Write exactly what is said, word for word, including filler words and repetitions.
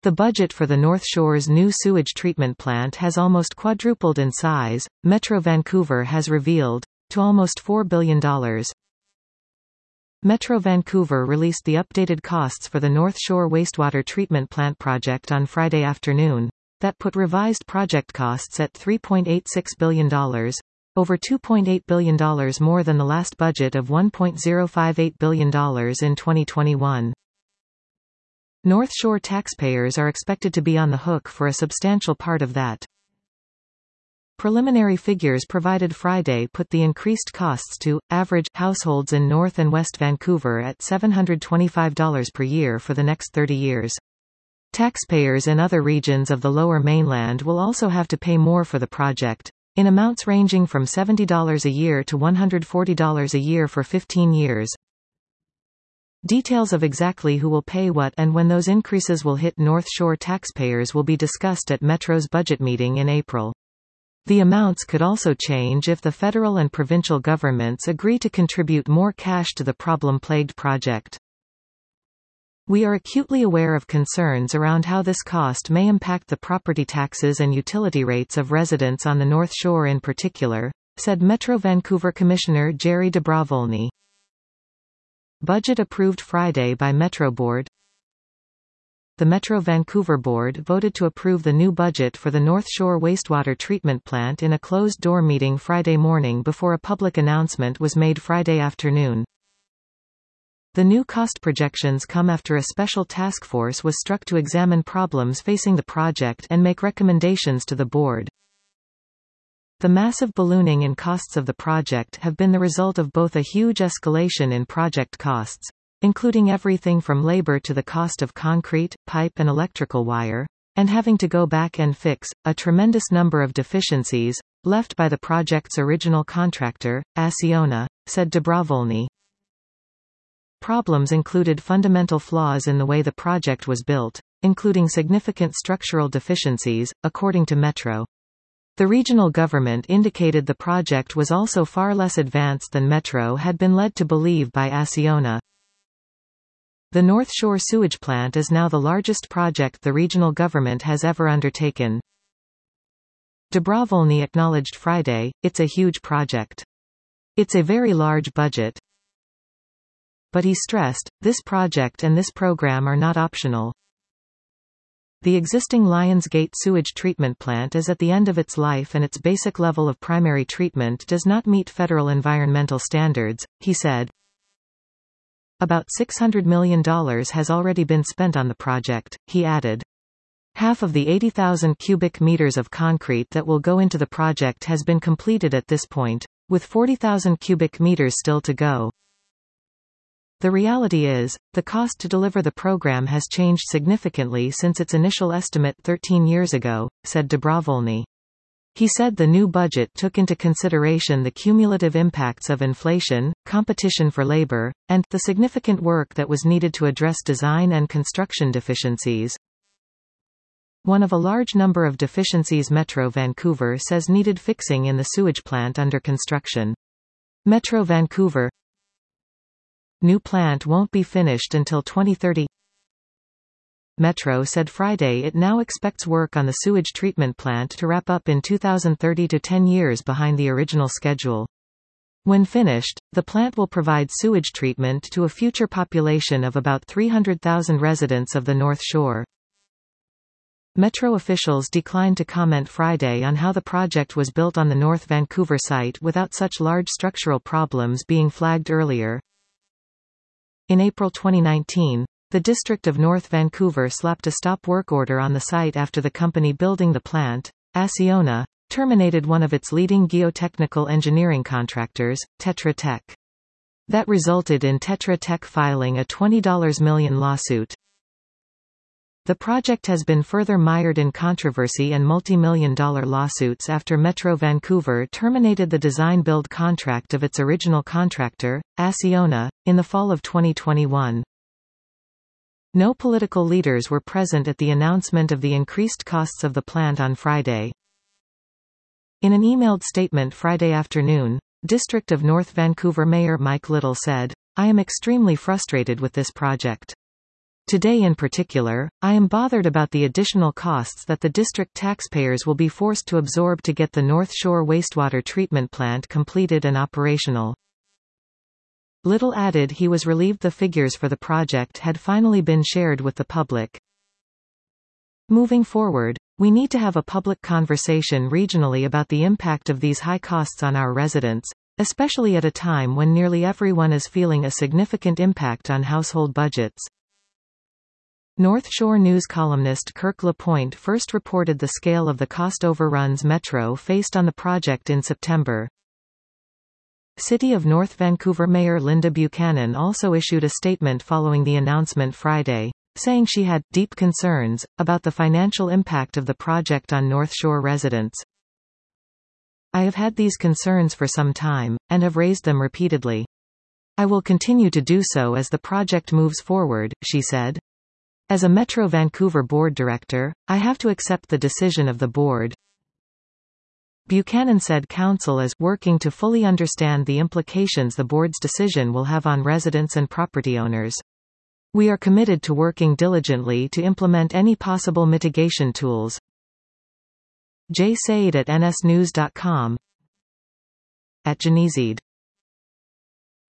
The budget for the North Shore's new sewage treatment plant has almost quadrupled in size, Metro Vancouver has revealed, to almost four billion dollars. Metro Vancouver released the updated costs for the North Shore wastewater treatment plant project on Friday afternoon, that put revised project costs at three point eight six billion dollars, over two point eight billion dollars more than the last budget of one point zero five eight billion dollars in twenty twenty-one. North Shore taxpayers are expected to be on the hook for a substantial part of that. Preliminary figures provided Friday put the increased costs to average households in North and West Vancouver at seven hundred twenty-five dollars per year for the next thirty years. Taxpayers in other regions of the Lower Mainland will also have to pay more for the project, in amounts ranging from seventy dollars a year to one hundred forty dollars a year for fifteen years. Details of exactly who will pay what and when those increases will hit North Shore taxpayers will be discussed at Metro's budget meeting in April. The amounts could also change if the federal and provincial governments agree to contribute more cash to the problem-plagued project. We are acutely aware of concerns around how this cost may impact the property taxes and utility rates of residents on the North Shore in particular, said Metro Vancouver Commissioner Jerry Dobrovolny. Budget approved Friday by Metro Board. The Metro Vancouver Board voted to approve the new budget for the North Shore wastewater treatment plant in a closed-door meeting Friday morning before a public announcement was made Friday afternoon. The new cost projections come after a special task force was struck to examine problems facing the project and make recommendations to the board. The massive ballooning in costs of the project have been the result of both a huge escalation in project costs, including everything from labor to the cost of concrete, pipe and electrical wire, and having to go back and fix a tremendous number of deficiencies left by the project's original contractor, Acciona, said Dobrovolny. Problems included fundamental flaws in the way the project was built, including significant structural deficiencies, according to Metro. The regional government indicated the project was also far less advanced than Metro had been led to believe by Acciona. The North Shore sewage plant is now the largest project the regional government has ever undertaken. Dobrovolny acknowledged Friday, it's a huge project. It's a very large budget. But he stressed, this project and this program are not optional. The existing Lions Gate sewage treatment plant is at the end of its life and its basic level of primary treatment does not meet federal environmental standards, he said. About six hundred million dollars has already been spent on the project, he added. Half of the eighty thousand cubic meters of concrete that will go into the project has been completed at this point, with forty thousand cubic meters still to go. The reality is, the cost to deliver the program has changed significantly since its initial estimate thirteen years ago, said Dobrovolny. He said the new budget took into consideration the cumulative impacts of inflation, competition for labor, and the significant work that was needed to address design and construction deficiencies. One of a large number of deficiencies Metro Vancouver says needed fixing in the sewage plant under construction. Metro Vancouver New plant won't be finished until twenty thirty. Metro said Friday it now expects work on the sewage treatment plant to wrap up in two thousand thirty to ten years behind the original schedule. When finished, the plant will provide sewage treatment to a future population of about three hundred thousand residents of the North Shore. Metro officials declined to comment Friday on how the project was built on the North Vancouver site without such large structural problems being flagged earlier. In April twenty nineteen, the District of North Vancouver slapped a stop work order on the site after the company building the plant, Acciona, terminated one of its leading geotechnical engineering contractors, Tetra Tech. That resulted in Tetra Tech filing a twenty million dollars lawsuit. The project has been further mired in controversy and multi-million dollar lawsuits after Metro Vancouver terminated the design-build contract of its original contractor, Acciona, in the fall of twenty twenty-one. No political leaders were present at the announcement of the increased costs of the plant on Friday. In an emailed statement Friday afternoon, District of North Vancouver Mayor Mike Little said, "I am extremely frustrated with this project. Today in particular, I am bothered about the additional costs that the district taxpayers will be forced to absorb to get the North Shore wastewater treatment plant completed and operational. Little added he was relieved the figures for the project had finally been shared with the public. Moving forward, we need to have a public conversation regionally about the impact of these high costs on our residents, especially at a time when nearly everyone is feeling a significant impact on household budgets. North Shore News columnist Kirk LaPointe first reported the scale of the cost overruns Metro faced on the project in September. City of North Vancouver Mayor Linda Buchanan also issued a statement following the announcement Friday, saying she had deep concerns about the financial impact of the project on North Shore residents. I have had these concerns for some time, and have raised them repeatedly. I will continue to do so as the project moves forward, she said. As a Metro Vancouver board director, I have to accept the decision of the board. Buchanan said council is working to fully understand the implications the board's decision will have on residents and property owners. We are committed to working diligently to implement any possible mitigation tools. Jay Said at N S news dot com. At Geneseed.